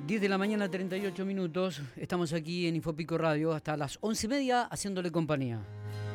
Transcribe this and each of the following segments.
10 de la mañana, 38 minutos. Estamos aquí en Infopico Radio hasta las 11:30 haciéndole compañía.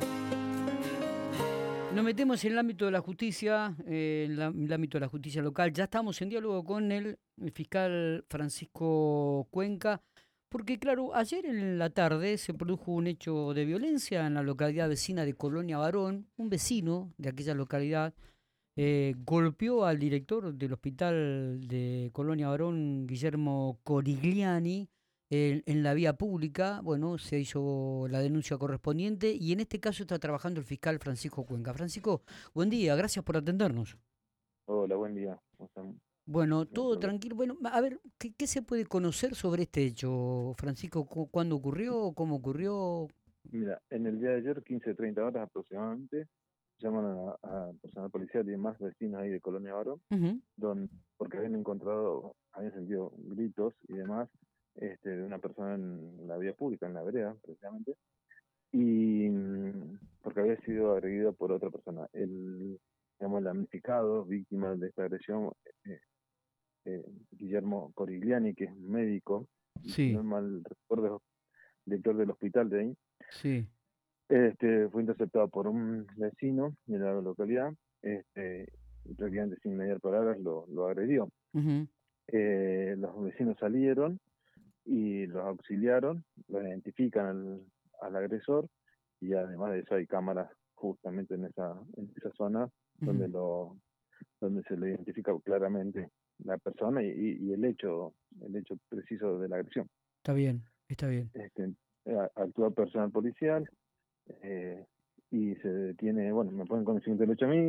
Nos metemos en el ámbito de la justicia, en el ámbito de la justicia local. Ya estamos en diálogo con el fiscal Francisco Cuenca, porque claro, ayer en la tarde se produjo un hecho de violencia en la localidad vecina de Colonia Varón. Un vecino de aquella localidad golpeó al director del hospital de Colonia Varón, Guillermo Corigliani, en la vía pública. Bueno, se hizo la denuncia correspondiente y en este caso está trabajando el fiscal Francisco Cuenca. Francisco, buen día, gracias por atendernos. Hola, buen día. ¿Cómo están? Bueno, No hay todo problema. tranquilo. Bueno, a ver, ¿qué se puede conocer sobre este hecho, Francisco? ¿Cuándo ocurrió? ¿Cómo ocurrió? Mira, en el día de ayer, 15:30 horas aproximadamente, llaman a personal policial y demás vecinos ahí de Colonia Barón, Ujú. porque habían sentido gritos y demás de una persona en la vía pública, en la vereda, precisamente, y porque había sido agredido por otra persona. El damnificado, víctima de esta agresión, eh, Guillermo Corigliani, que es médico, y si no Sí, mal recuerdo, director del hospital de ahí. sí. Fue interceptado por un vecino de la localidad, y prácticamente sin mediar palabras lo agredió. Ujú, Los vecinos salieron y los auxiliaron, los identifican al agresor, y además de eso hay cámaras justamente en esa zona ujú. donde donde se le identifica claramente la persona y el hecho preciso de la agresión. Está bien, está bien. Este, Actúa personal policial, eh, y se detiene, bueno, me ponen conocimiento del hecho a mí,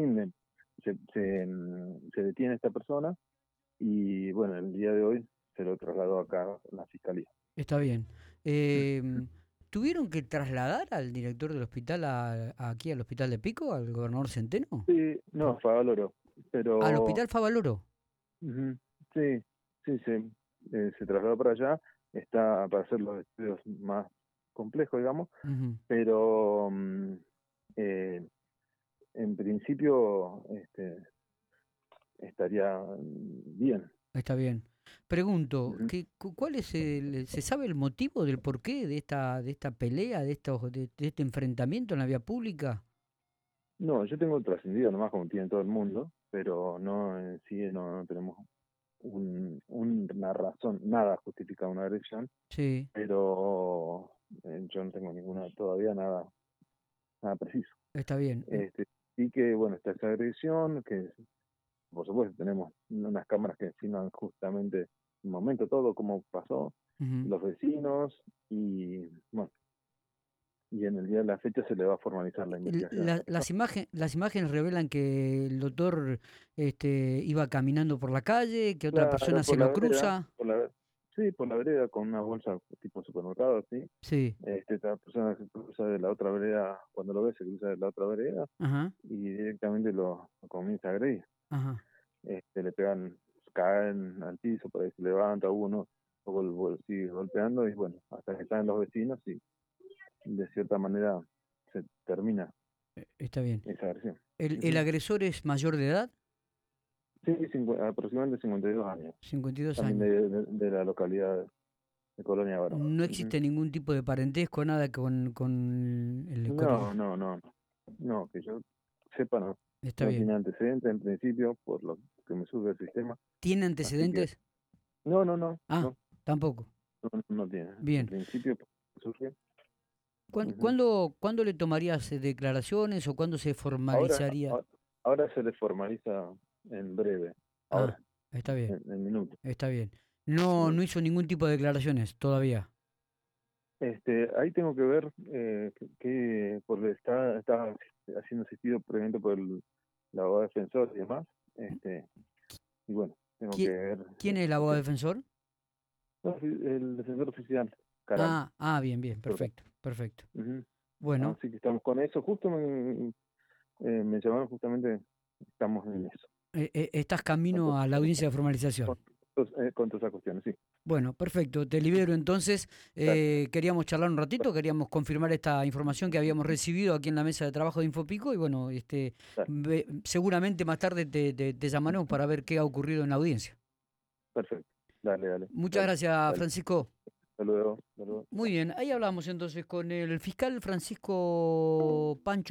se detiene esta persona y bueno, el día de hoy se lo trasladó acá a la fiscalía. Está bien. ¿Tuvieron que trasladar al director del hospital aquí al hospital de Pico, al gobernador Centeno? Sí, no, Favaloro, Al pero hospital Favaloro. ujú, sí, sí, se trasladó para allá, está para hacer los estudios más complejos, digamos, Ujú. pero eh, en principio estaría bien. Está bien. Pregunto, Ujú. ¿cuál es se sabe el motivo del porqué de esta pelea, de este enfrentamiento en la vía pública? No, yo tengo trascendido nomás como tiene todo el mundo, pero no en sí no tenemos una razón, nada justifica una agresión, Sí, pero yo no tengo todavía nada preciso. está bien. Sí que, bueno, está esa agresión, que por supuesto tenemos unas cámaras que filman justamente el momento, todo cómo pasó, Ujú. los vecinos, y bueno, y en el día de la fecha se le va a formalizar la investigación a esta persona. Las imágenes revelan que el doctor iba caminando por la calle, que otra Claro, persona se lo cruza. sí, por la vereda con una bolsa tipo supermercado, sí. Sí, Esta persona se cruza de la otra vereda, cuando lo ve se cruza de la otra vereda ajá, y directamente lo comienza a agredir. ajá. Le pegan, caen al piso, por ahí se levanta uno, luego sigue golpeando y bueno, hasta que están los vecinos y de cierta manera se termina Está bien. esa agresión. El Ujú. agresor es mayor de edad? Sí, aproximadamente 52 años, 52 también años. de la localidad de Colonia Barón. No Ujú. existe ningún tipo de parentesco, nada con el No, Coril. no, no, no, que yo sepa, no, Está no tiene bien. antecedentes en principio por lo que me sube el sistema, ¿Tiene así que antecedentes? no, no, no, Ah, no, tampoco. no tiene. En Bien. principio surge. Ujú. ¿Cuándo le tomarías declaraciones o cuándo se Ahora, formalizaría? ahora se le formaliza en breve, Ah, ahora, está bien, en minutos. está bien. No, Ujú. no hizo ningún tipo de declaraciones todavía. Ahí tengo que ver porque está siendo asistido previamente por el abogado defensor y demás, y bueno, tengo que ¿Qui- ver ¿Quién es el abogado defensor? no, el defensor oficial, Caram. Bien, bien, Perdón. perfecto, perfecto. Ujú. Bueno, Así que estamos con eso. Justo me llamaron justamente, estamos en eso, estás con, camino to- a la audiencia de con, formalización. con todas esas cuestiones, sí. Bueno, perfecto, te libero entonces. Dale, Queríamos charlar un ratito, bueno, queríamos confirmar esta información que habíamos recibido aquí en la mesa de trabajo de Infopico y bueno, dale. seguramente más tarde te llamaremos para ver qué ha ocurrido en la audiencia. Perfecto. Dale, dale, Muchas dale, gracias, dale. Francisco. Hasta luego, hasta luego. Muy bien, ahí hablamos entonces con el fiscal Francisco Pancho.